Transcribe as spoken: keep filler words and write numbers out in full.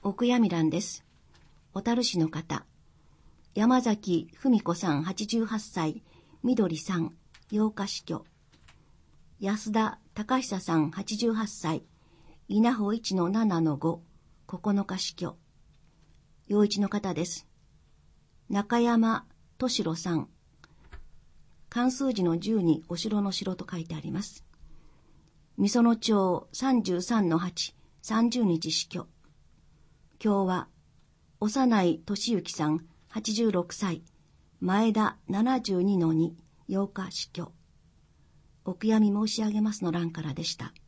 お悔やみ欄です。小樽市の方、山崎文子さんはちじゅうはっさい、みどりさん、ようか死去。安田隆久さんはちじゅうはっさい、稲穂いちのななのご、ここのか死去。陽一の方です。中山敏郎さん、漢数字のじゅうにお城の城と書いてあります。みその町さんじゅうさんのはち、さんじゅうにち死去。今日は幼い俊之さんはちじゅうろくさい、前田ななじゅうにのに、ようか死去。お悔やみ申し上げますの欄からでした。